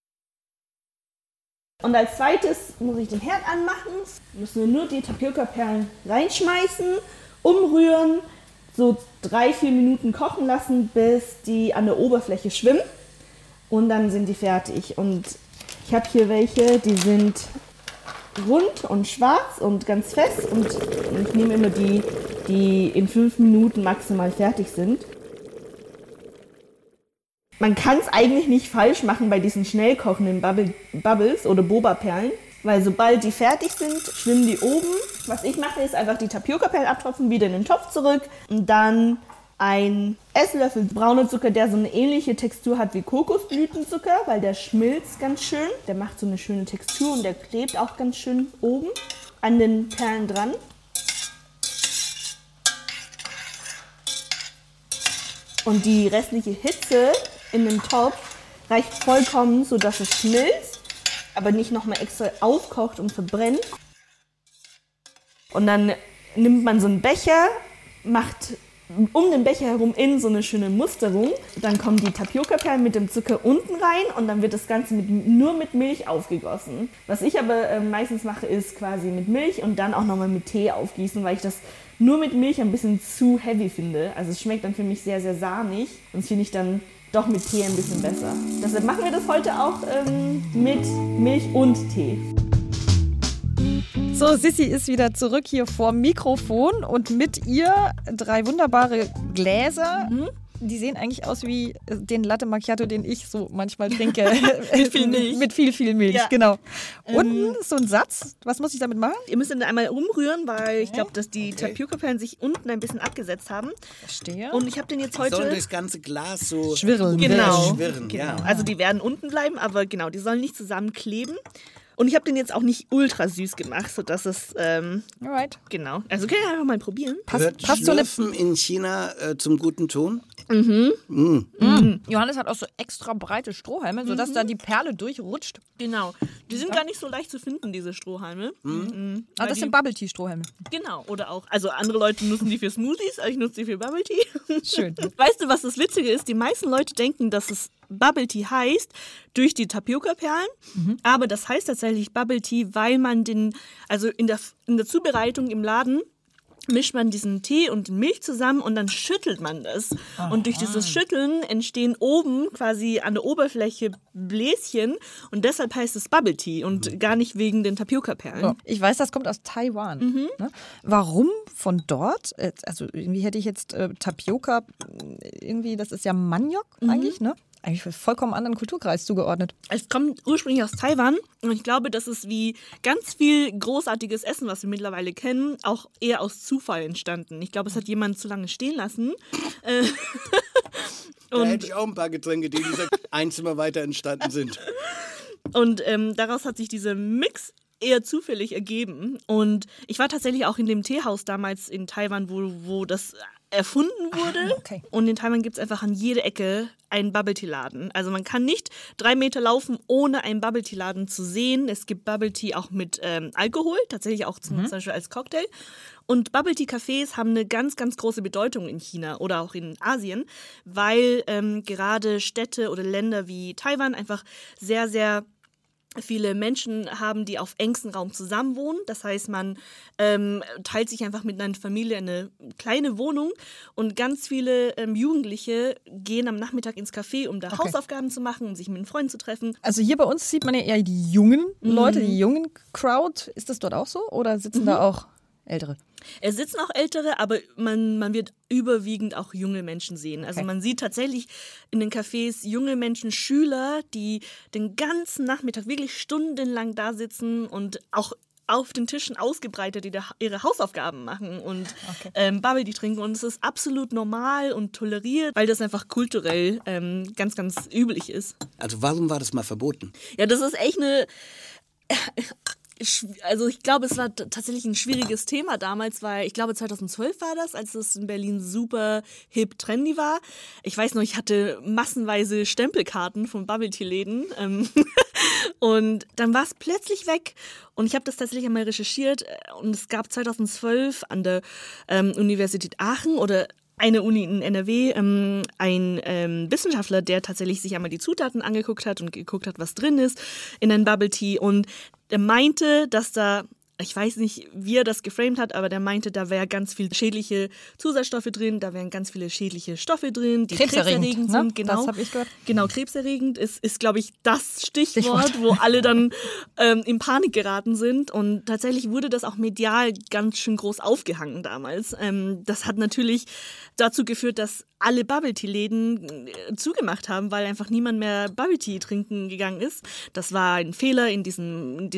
Speaker 11: Und als zweites muss ich den Herd anmachen. Müssen wir nur die Tapioca-Perlen reinschmeißen, umrühren, so 3-4 Minuten kochen lassen, bis die an der Oberfläche schwimmen. Und dann sind die fertig. Und ich habe hier welche, die sind rund und schwarz und ganz fest. Und ich nehme immer die in 5 Minuten maximal fertig sind. Man kann es eigentlich nicht falsch machen bei diesen schnell kochenden Bubbles oder Boba-Perlen, weil sobald die fertig sind, schwimmen die oben. Was ich mache, ist einfach die Tapioca-Perlen abtropfen, wieder in den Topf zurück und dann ein Esslöffel brauner Zucker, der so eine ähnliche Textur hat wie Kokosblütenzucker, weil der schmilzt ganz schön. Der macht so eine schöne Textur und der klebt auch ganz schön oben an den Perlen dran. Und die restliche Hitze in dem Topf reicht vollkommen, sodass es schmilzt, aber nicht nochmal extra aufkocht und verbrennt. Und dann nimmt man so einen Becher, macht um den Becher herum innen so eine schöne Musterung. Dann kommen die Tapioca-Perlen mit dem Zucker unten rein und dann wird das Ganze nur mit Milch aufgegossen. Was ich aber meistens mache, ist quasi mit Milch und dann auch nochmal mit Tee aufgießen, weil ich das nur mit Milch ein bisschen zu heavy finde. Also es schmeckt dann für mich sehr, sehr sahnig und das finde ich dann doch mit Tee ein bisschen besser. Deshalb machen wir das heute auch mit Milch und Tee.
Speaker 3: So, Sissi ist wieder zurück hier vorm Mikrofon und mit ihr 3 wunderbare Gläser. Die sehen eigentlich aus wie den Latte Macchiato, den ich so manchmal trinke.
Speaker 5: Mit viel Milch.
Speaker 3: Mit viel Milch, ja. Genau. Unten so ein Satz. Was muss ich damit machen?
Speaker 5: Ihr müsst ihn einmal umrühren, weil ich glaube, dass die Tapioca-Perlen sich unten ein bisschen abgesetzt haben.
Speaker 3: Verstehe.
Speaker 5: Und ich habe den jetzt heute...
Speaker 2: Soll das ganze Glas so
Speaker 3: schwirren.
Speaker 5: Genau.
Speaker 2: Schwirren,
Speaker 5: genau.
Speaker 2: ja.
Speaker 5: Also die werden unten bleiben, aber genau, die sollen nicht zusammenkleben. Und ich habe den jetzt auch nicht ultra süß gemacht, sodass es,
Speaker 3: Alright.
Speaker 5: Genau. Also können wir einfach mal probieren.
Speaker 2: Passt Schlürfen in China zum guten Ton?
Speaker 3: Johannes hat auch so extra breite Strohhalme, sodass da die Perle durchrutscht.
Speaker 5: Genau. Die sind gar nicht so leicht zu finden, diese Strohhalme.
Speaker 3: Ah, das sind Bubble-Tea-Strohhalme.
Speaker 5: Genau. Oder auch, also andere Leute nutzen die für Smoothies, aber ich nutze die für Bubble Tea.
Speaker 3: Schön.
Speaker 5: Weißt du, was das Witzige ist? Die meisten Leute denken, dass es Bubble Tea heißt durch die Tapioca-Perlen, aber das heißt tatsächlich Bubble Tea, weil man also in der Zubereitung im Laden mischt man diesen Tee und Milch zusammen und dann schüttelt man das. Aha. Und durch dieses Schütteln entstehen oben quasi an der Oberfläche Bläschen und deshalb heißt es Bubble Tea und gar nicht wegen den Tapioca-Perlen.
Speaker 3: Oh. Ich weiß, das kommt aus Taiwan. Ne? Warum von dort? Also irgendwie hätte ich jetzt Tapioca, irgendwie, das ist ja Maniok eigentlich, ne? Eigentlich für vollkommen anderen Kulturkreis zugeordnet.
Speaker 5: Es kommt ursprünglich aus Taiwan und ich glaube, das ist wie ganz viel großartiges Essen, was wir mittlerweile kennen, auch eher aus Zufall entstanden. Ich glaube, es hat jemand zu lange stehen lassen.
Speaker 2: Da hätte ich auch ein paar Getränke, die dieser ein Zimmer weiter entstanden sind.
Speaker 5: Und daraus hat sich dieser Mix eher zufällig ergeben. Und ich war tatsächlich auch in dem Teehaus damals in Taiwan, wo das erfunden wurde.
Speaker 3: Okay.
Speaker 5: Und in Taiwan gibt es einfach an jeder Ecke einen Bubble-Tea-Laden. Also man kann nicht 3 Meter laufen, ohne einen Bubble-Tea-Laden zu sehen. Es gibt Bubble-Tea auch mit Alkohol, tatsächlich auch zum Beispiel als Cocktail. Und Bubble-Tea-Cafés haben eine ganz, ganz große Bedeutung in China oder auch in Asien, weil gerade Städte oder Länder wie Taiwan einfach sehr, sehr viele Menschen haben, die auf engstem Raum zusammenwohnen. Das heißt, man teilt sich einfach mit einer Familie eine kleine Wohnung und ganz viele Jugendliche gehen am Nachmittag ins Café, um da Hausaufgaben zu machen, um sich mit den Freunden zu treffen.
Speaker 3: Also hier bei uns sieht man ja eher die jungen Leute, die jungen Crowd. Ist das dort auch so oder sitzen da auch Ältere?
Speaker 5: Es sitzen auch Ältere, aber man wird überwiegend auch junge Menschen sehen. Also man sieht tatsächlich in den Cafés junge Menschen, Schüler, die den ganzen Nachmittag wirklich stundenlang da sitzen und auch auf den Tischen ausgebreitet, die da ihre Hausaufgaben machen und Bubble Tea trinken. Und es ist absolut normal und toleriert, weil das einfach kulturell ganz, ganz üblich ist.
Speaker 2: Also warum war das mal verboten?
Speaker 5: Ja, das ist echt also ich glaube, es war tatsächlich ein schwieriges Thema damals, weil ich glaube 2012 war das, als es in Berlin super hip trendy war. Ich weiß noch, ich hatte massenweise Stempelkarten von Bubble-Tea-Läden und dann war es plötzlich weg und ich habe das tatsächlich einmal recherchiert und es gab 2012 an der Universität Aachen oder eine Uni in NRW, ein Wissenschaftler, der tatsächlich sich einmal die Zutaten angeguckt hat und geguckt hat, was drin ist in einem Bubble Tea und der meinte, dass da, ich weiß nicht, wie er das geframed hat, aber der meinte, da wäre ganz viel schädliche Zusatzstoffe drin, da wären ganz viele schädliche Stoffe drin, die krebserregend sind. Genau,
Speaker 3: das habe ich gehört.
Speaker 5: Genau, krebserregend ist glaube ich, das Stichwort, wo alle dann in Panik geraten sind. Und tatsächlich wurde das auch medial ganz schön groß aufgehangen damals. Das hat natürlich dazu geführt, dass alle Bubble-Tea-Läden zugemacht haben, weil einfach niemand mehr Bubble-Tea trinken gegangen ist. Das war ein Fehler in diesem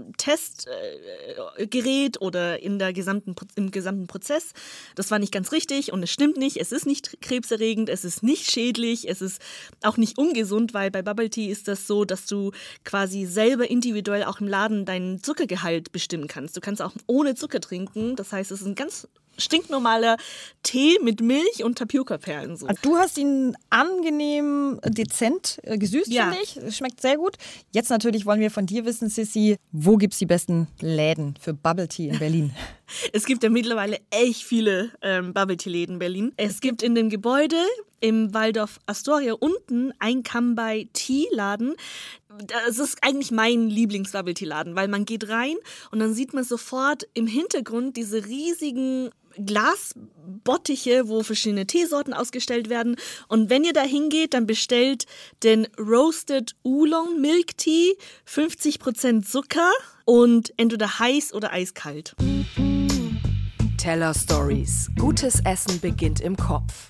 Speaker 5: Testgerät oder im gesamten Prozess. Das war nicht ganz richtig und es stimmt nicht. Es ist nicht krebserregend, es ist nicht schädlich, es ist auch nicht ungesund, weil bei Bubble-Tea ist das so, dass du quasi selber individuell auch im Laden deinen Zuckergehalt bestimmen kannst. Du kannst auch ohne Zucker trinken. Das heißt, es ist ein ganz stinknormaler Tee mit Milch und Tapioca-Perlen. So.
Speaker 3: Du hast ihn angenehm, dezent gesüßt, finde ich. Es schmeckt sehr gut. Jetzt natürlich wollen wir von dir wissen, Sissi, wo gibt es die besten Läden für Bubble Tea in Berlin?
Speaker 5: Es gibt ja mittlerweile echt viele Bubble Tea Läden in Berlin. Es gibt in dem Gebäude im Waldorf Astoria unten ein Kambai Tea Laden. Das ist eigentlich mein Lieblings-Bubble Tea Laden, weil man geht rein und dann sieht man sofort im Hintergrund diese riesigen Glasbottiche, wo verschiedene Teesorten ausgestellt werden. Und wenn ihr da hingeht, dann bestellt den Roasted Oolong Milk Tea, 50% Zucker und entweder heiß oder eiskalt.
Speaker 1: Teller Stories. Gutes Essen beginnt im Kopf.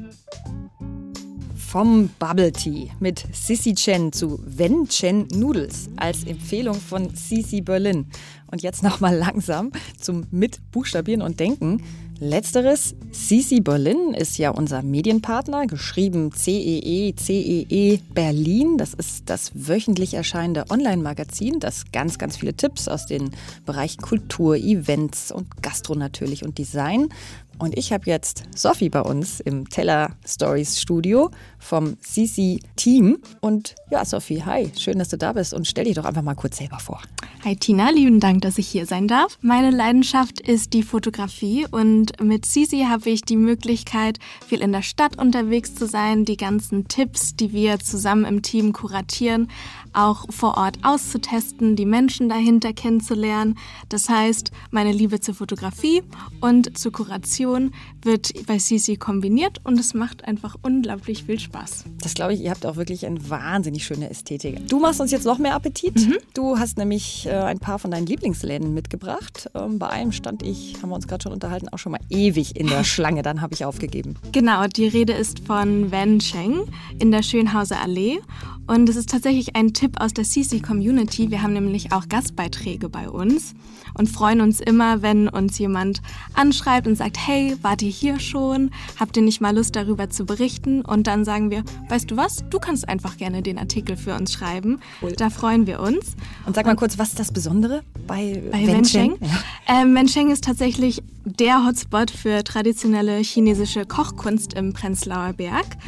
Speaker 3: Vom Bubble Tea mit Sissi Chen zu Wen Chen Noodles als Empfehlung von Cici Berlin. Und jetzt nochmal langsam zum Mitbuchstabieren und Denken. Letzteres, Cici Berlin, ist ja unser Medienpartner, geschrieben CEE Berlin. Das ist das wöchentlich erscheinende Online-Magazin, das ganz, ganz viele Tipps aus den Bereichen Kultur, Events und Gastro natürlich und Design. Und ich habe jetzt Sophie bei uns im Teller Stories Studio vom Cici Team. Und ja, Sophie, hi, schön, dass du da bist und stell dich doch einfach mal kurz selber vor.
Speaker 12: Hi Tina, lieben Dank, dass ich hier sein darf. Meine Leidenschaft ist die Fotografie und mit Cici habe ich die Möglichkeit, viel in der Stadt unterwegs zu sein, die ganzen Tipps, die wir zusammen im Team kuratieren, auch vor Ort auszutesten, die Menschen dahinter kennenzulernen. Das heißt, meine Liebe zur Fotografie und zur Kuration wird bei Cici kombiniert und es macht einfach unglaublich viel Spaß.
Speaker 3: Das glaube ich, ihr habt auch wirklich eine wahnsinnig schöne Ästhetik. Du machst uns jetzt noch mehr Appetit. Du hast nämlich ein paar von deinen Lieblingsläden mitgebracht. Bei einem stand ich, haben wir uns gerade schon unterhalten, auch schon mal ewig in der Schlange. Dann habe ich aufgegeben.
Speaker 12: Genau, die Rede ist von Wen Cheng in der Schönhauser Allee. Und es ist tatsächlich ein Tipp aus der Cici-Community. Wir haben nämlich auch Gastbeiträge bei uns und freuen uns immer, wenn uns jemand anschreibt und sagt, hey, wart ihr hier schon? Habt ihr nicht mal Lust, darüber zu berichten? Und dann sagen wir, weißt du was? Du kannst einfach gerne den Artikel für uns schreiben. Cool. Da freuen wir uns.
Speaker 3: Und sag mal kurz, was ist das Besondere bei
Speaker 12: Wen Cheng? Ja. Wen Cheng ist tatsächlich der Hotspot für traditionelle chinesische Kochkunst im Prenzlauer Berg.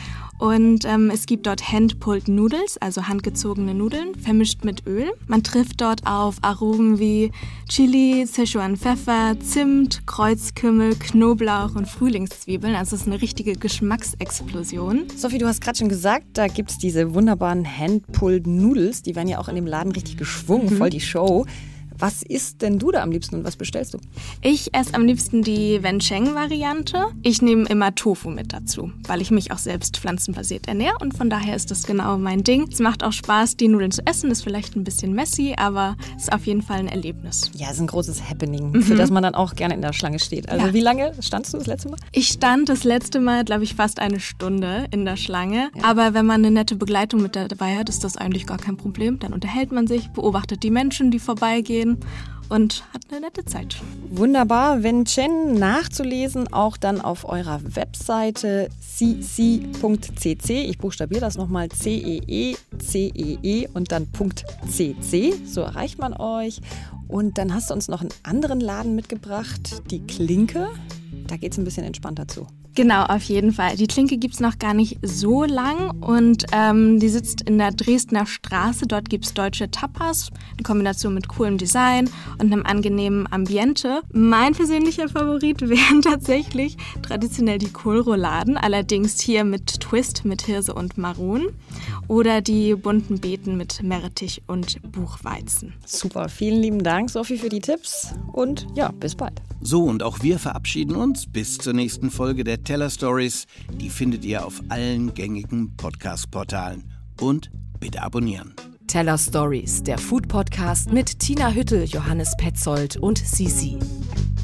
Speaker 12: und es gibt dort Hand-Pulled Noodles, also handgezogene Nudeln, vermischt mit Öl. Man trifft dort auf Aromen wie Chili, Szechuan-Pfeffer, Zimt, Kreuzkümmel, Knoblauch und Frühlingszwiebeln. Also es ist eine richtige Geschmacksexplosion.
Speaker 3: Sophie, du hast gerade schon gesagt, da gibt es diese wunderbaren Hand-Pulled Noodles. Die werden ja auch in dem Laden richtig geschwungen, voll die Show. Was isst denn du da am liebsten und was bestellst du?
Speaker 12: Ich esse am liebsten die Wencheng-Variante. Ich nehme immer Tofu mit dazu, weil ich mich auch selbst pflanzenbasiert ernähre und von daher ist das genau mein Ding. Es macht auch Spaß, die Nudeln zu essen, ist vielleicht ein bisschen messy, aber es ist auf jeden Fall ein Erlebnis.
Speaker 3: Ja, es ist ein großes Happening, für das man dann auch gerne in der Schlange steht. Also wie lange standst du das letzte Mal?
Speaker 12: Ich stand das letzte Mal, glaube ich, fast eine Stunde in der Schlange. Ja. Aber wenn man eine nette Begleitung mit dabei hat, ist das eigentlich gar kein Problem. Dann unterhält man sich, beobachtet die Menschen, die vorbeigehen und hat eine nette Zeit.
Speaker 3: Wunderbar. Wencheng nachzulesen, auch dann auf eurer Webseite cc.cc. Ich buchstabiere das nochmal, CEE und dann .cc. So erreicht man euch. Und dann hast du uns noch einen anderen Laden mitgebracht, die Klinke. Da geht es ein bisschen entspannter zu.
Speaker 12: Genau, auf jeden Fall. Die Klinke gibt es noch gar nicht so lang und die sitzt in der Dresdner Straße. Dort gibt es deutsche Tapas in Kombination mit coolem Design und einem angenehmen Ambiente. Mein persönlicher Favorit wären tatsächlich traditionell die Kohlrouladen, allerdings hier mit Twist mit Hirse und Maron oder die bunten Beeten mit Meerrettich und Buchweizen.
Speaker 3: Super, vielen lieben Dank, Sophie, für die Tipps und ja, bis bald.
Speaker 2: So, und auch wir verabschieden uns bis zur nächsten Folge der Teller Stories. Die findet ihr auf allen gängigen Podcast-Portalen. Und bitte abonnieren.
Speaker 1: Teller Stories, der Food-Podcast mit Tina Hüttel, Johannes Petzold und Sisi.